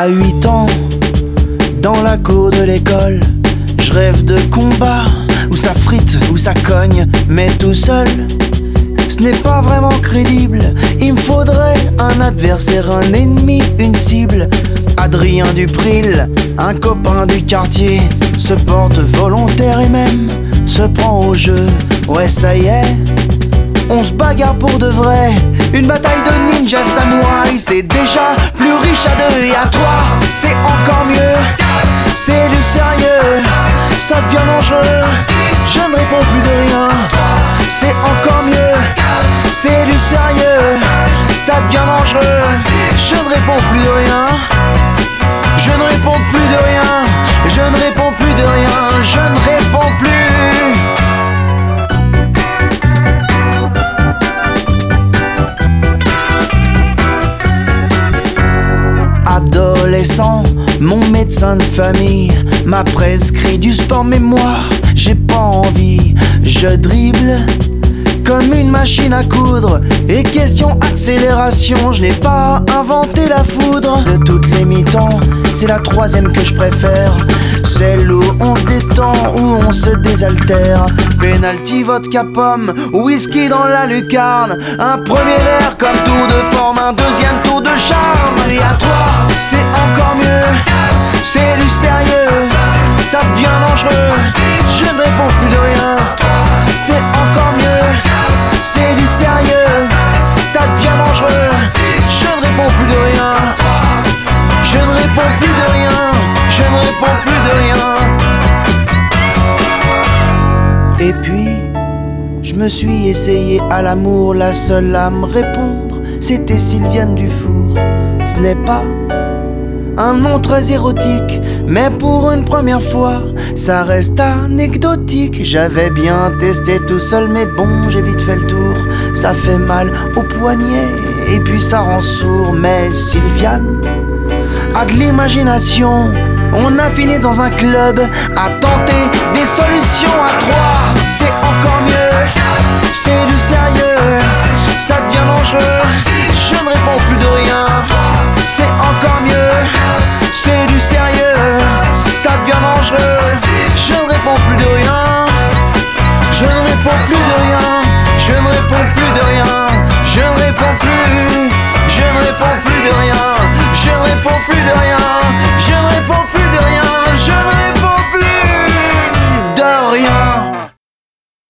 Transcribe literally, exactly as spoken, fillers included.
À huit ans, dans la cour de l'école, je rêve de combat où ça frite, où ça cogne, mais tout seul. Ce n'est pas vraiment crédible, il me faudrait un adversaire, un ennemi, une cible. Adrien Dupril, un copain du quartier, se porte volontaire et même se prend au jeu. Ouais, ça y est, on se bagarre pour de vrai. Une bataille de ninja samouraï, c'est déjà plus riche à deux. Et à toi, c'est encore mieux, c'est du sérieux, ça devient dangereux, je ne réponds plus de rien. C'est encore mieux, c'est du sérieux, ça devient dangereux, je ne réponds plus de rien. Je ne réponds plus de rien, je ne réponds plus de rien, je ne réponds plus. Adolescent, mon médecin de famille m'a prescrit du sport, mais moi j'ai pas envie. Je dribble comme une machine à coudre, et question accélération, je n'ai pas inventé la foudre. De toutes les mi-temps, c'est la troisième que je préfère, celle où on se détend, où on se désaltère. Penalty, vodka pomme, whisky dans la lucarne, un premier verre comme tour de forme, un deuxième tour de charme. Et à toi, c'est encore mieux, c'est du sérieux, ça devient dangereux, je ne réponds plus de rien. C'est encore mieux, c'est du sérieux, ça devient dangereux, je ne réponds plus de rien. Je ne réponds plus de rien, je ne réponds plus de rien. Et puis, je me suis essayé à l'amour, la seule à me répondre, c'était Sylviane Dufour. Ce n'est pas un nom très érotique, mais pour une première fois, ça reste anecdotique. J'avais bien testé tout seul, mais bon, j'ai vite fait le tour. Ça fait mal au poignet, et puis ça rend sourd. Mais Sylviane a de l'imagination, on a fini dans un club à tenter des solutions. À trois, c'est encore mieux, c'est du sérieux, ça devient dangereux, je ne réponds plus de rien. C'est encore mieux, c'est du sérieux, ça devient dangereux, je ne réponds plus de rien. Je ne réponds plus de rien, je ne réponds plus de rien, je ne réponds plus, je ne réponds plus de rien, je ne réponds plus de rien.